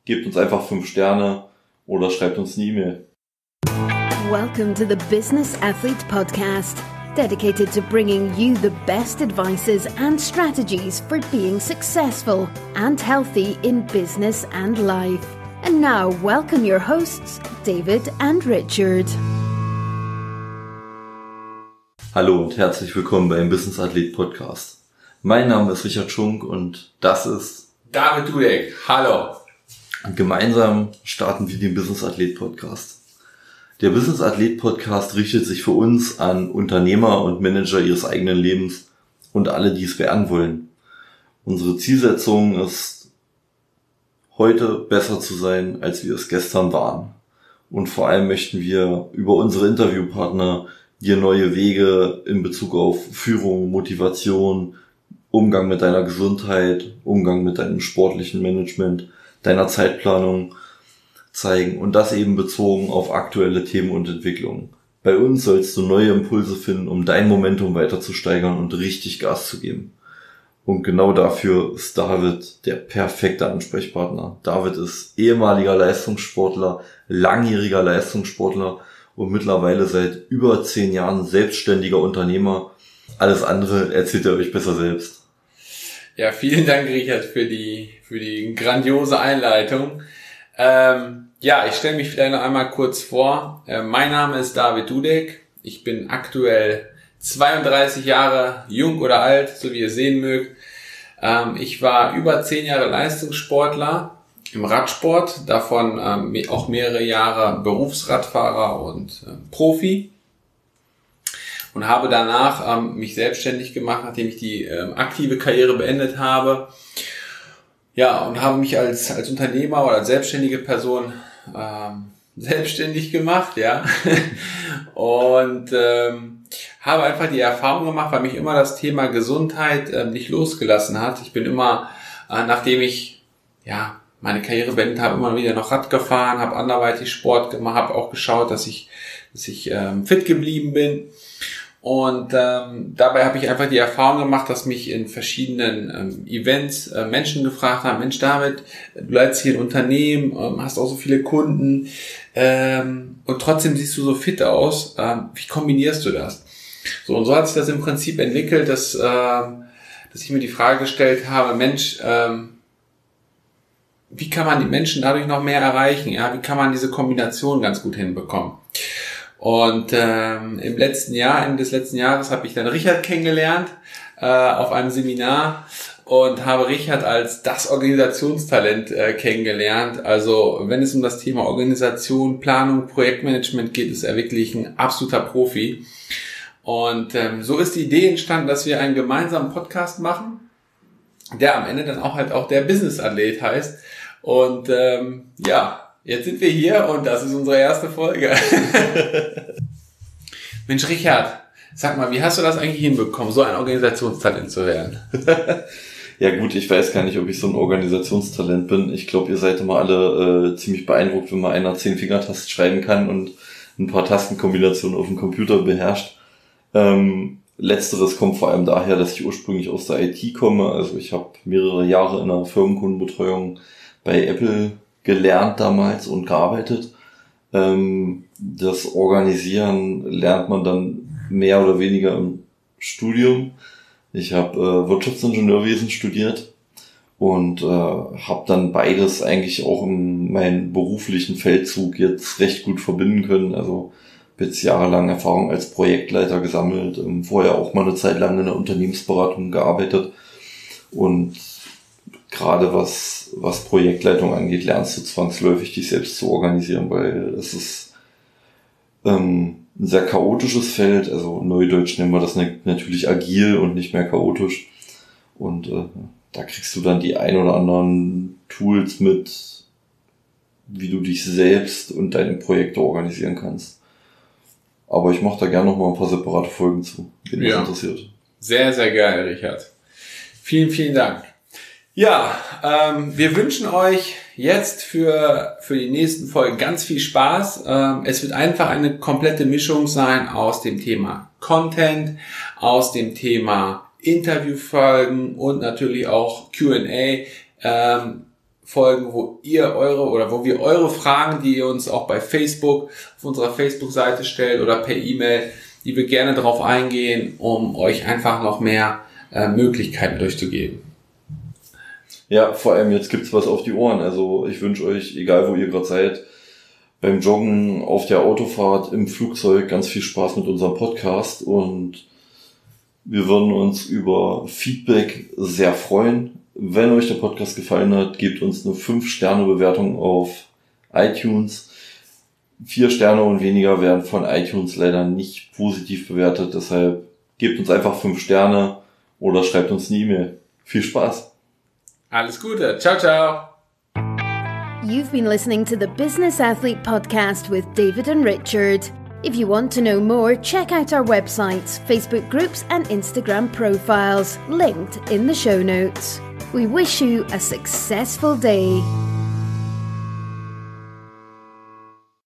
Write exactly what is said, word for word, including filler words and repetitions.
gebt uns einfach fünf Sterne oder schreibt uns eine E-Mail. Welcome to the Business Athlete Podcast, dedicated to bringing you the best advices and strategies for being successful and healthy in business and life. And now, welcome your hosts, David and Richard. Hallo und herzlich willkommen beim Business Athlete Podcast. Mein Name ist Richard Schunk und das ist David Dudek. Hallo. Und gemeinsam starten wir den Business Athlete Podcast. Der Business Athlete Podcast richtet sich für uns an Unternehmer und Manager ihres eigenen Lebens und alle, die es werden wollen. Unsere Zielsetzung ist, heute besser zu sein, als wir es gestern waren. Und vor allem möchten wir über unsere Interviewpartner dir neue Wege in Bezug auf Führung, Motivation, Umgang mit deiner Gesundheit, Umgang mit deinem sportlichen Management, deiner Zeitplanung zeigen und das eben bezogen auf aktuelle Themen und Entwicklungen. Bei uns sollst du neue Impulse finden, um dein Momentum weiter zu steigern und richtig Gas zu geben. Und genau dafür ist David der perfekte Ansprechpartner. David ist ehemaliger Leistungssportler, langjähriger Leistungssportler und mittlerweile seit über zehn Jahren selbstständiger Unternehmer. Alles andere erzählt er euch besser selbst. Ja, vielen Dank, Richard, für die für die grandiose Einleitung. Ähm, ja, ich stelle mich vielleicht noch einmal kurz vor. Äh, mein Name ist David Dudek. Ich bin aktuell zweiunddreißig Jahre jung oder alt, so wie ihr sehen mögt. Ähm, ich war über zehn Jahre Leistungssportler im Radsport, davon ähm, auch mehrere Jahre Berufsradfahrer und äh, Profi. Und habe danach ähm, mich selbstständig gemacht, nachdem ich die ähm, aktive Karriere beendet habe. Ja, und habe mich als als Unternehmer oder als selbstständige Person ähm, selbstständig gemacht, ja. und ähm, habe einfach die Erfahrung gemacht, weil mich immer das Thema Gesundheit ähm, nicht losgelassen hat. Ich bin immer, äh, nachdem ich ja meine Karriere beendet habe, immer wieder noch Rad gefahren, habe anderweitig Sport gemacht, habe auch geschaut, dass ich dass ich ähm, fit geblieben bin. Und ähm, dabei habe ich einfach die Erfahrung gemacht, dass mich in verschiedenen ähm, Events äh, Menschen gefragt haben, Mensch David, du leitest hier ein Unternehmen, ähm, hast auch so viele Kunden ähm, und trotzdem siehst du so fit aus. Ähm, wie kombinierst du das? So, und so hat sich das im Prinzip entwickelt, dass, ähm, dass ich mir die Frage gestellt habe, Mensch, ähm, wie kann man die Menschen dadurch noch mehr erreichen? Ja, wie kann man diese Kombination ganz gut hinbekommen? Und ähm, im letzten Jahr, Ende des letzten Jahres, habe ich dann Richard kennengelernt äh, auf einem Seminar und habe Richard als das Organisationstalent äh, kennengelernt. Also wenn es um das Thema Organisation, Planung, Projektmanagement geht, ist er wirklich ein absoluter Profi. Und ähm, so ist die Idee entstanden, dass wir einen gemeinsamen Podcast machen, der am Ende dann auch halt auch der Business Athlet heißt. Und ähm, ja, jetzt sind wir hier und das ist unsere erste Folge. Mensch, Richard, sag mal, wie hast du das eigentlich hinbekommen, so ein Organisationstalent zu werden? Ja gut, ich weiß gar nicht, ob ich so ein Organisationstalent bin. Ich glaube, ihr seid immer alle äh, ziemlich beeindruckt, wenn mal einer zehn Fingertasten schreiben kann und ein paar Tastenkombinationen auf dem Computer beherrscht. Ähm, Letzteres kommt vor allem daher, dass ich ursprünglich aus der I T komme. Also ich habe mehrere Jahre in der Firmenkundenbetreuung bei Apple gelernt damals und gearbeitet. Ähm, das Organisieren lernt man dann mehr oder weniger im Studium. Ich habe äh, Wirtschaftsingenieurwesen studiert und äh, habe dann beides eigentlich auch in meinen beruflichen Feldzug jetzt recht gut verbinden können. Also jetzt jahrelang Erfahrung als Projektleiter gesammelt, ähm, vorher auch mal eine Zeit lang in der Unternehmensberatung gearbeitet und gerade was was Projektleitung angeht, lernst du zwangsläufig, dich selbst zu organisieren, weil es ist ähm, ein sehr chaotisches Feld, also neudeutsch nennen wir das natürlich agil und nicht mehr chaotisch. Und äh, da kriegst du dann die ein oder anderen Tools mit, wie du dich selbst und deine Projekte organisieren kannst. Aber ich mache da gerne noch mal ein paar separate Folgen zu, wenn ja. das interessiert. Sehr, sehr geil, Richard. Vielen, vielen Dank. Ja, ähm, wir wünschen euch jetzt für für die nächsten Folgen ganz viel Spaß. Ähm, es wird einfach eine komplette Mischung sein aus dem Thema Content, aus dem Thema Interviewfolgen und natürlich auch Q and A. Ähm, Folgen, wo ihr eure oder wo wir eure Fragen, die ihr uns auch bei Facebook auf unserer Facebook-Seite stellt oder per E-Mail, die wir gerne darauf eingehen, um euch einfach noch mehr äh, Möglichkeiten durchzugeben. Ja, vor allem jetzt gibt's was auf die Ohren. Also ich wünsche euch, egal wo ihr gerade seid, beim Joggen, auf der Autofahrt, im Flugzeug ganz viel Spaß mit unserem Podcast und wir würden uns über Feedback sehr freuen. Wenn euch der Podcast gefallen hat, gebt uns eine fünf Sterne Bewertung auf iTunes. vier Sterne und weniger werden von iTunes leider nicht positiv bewertet. Deshalb gebt uns einfach fünf Sterne oder schreibt uns eine E-Mail. Viel Spaß. Alles Gute. Ciao, ciao. You've been listening to the Business Athlete Podcast with David and Richard. If you want to know more, check out our websites, Facebook groups and Instagram profiles, linked in the show notes. We wish you a successful day.